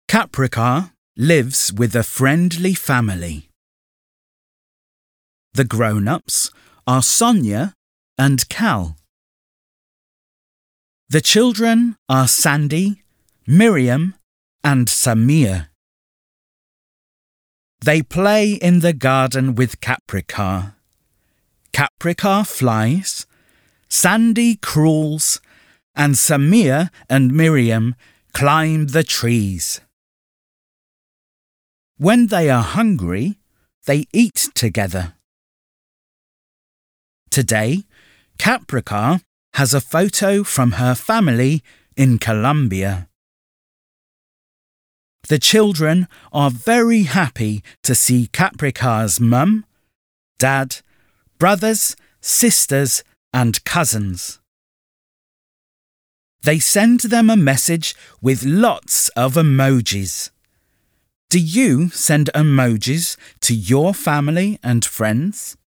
Caprica lives with a friendly family. The grown-ups are Sonia and Cal. The children are Sandy, Miriam, and Samir. They play in the garden with Caprica. Caprica flies, Sandy crawls, and Samir and Miriam climb the trees. When they are hungry, they eat together. Today, Caprica has a photo from her family in Colombia. The children are very happy to see Caprica's mum, dad, brothers, sisters, and cousins. They send them a message with lots of emojis. Do you send emojis to your family and friends?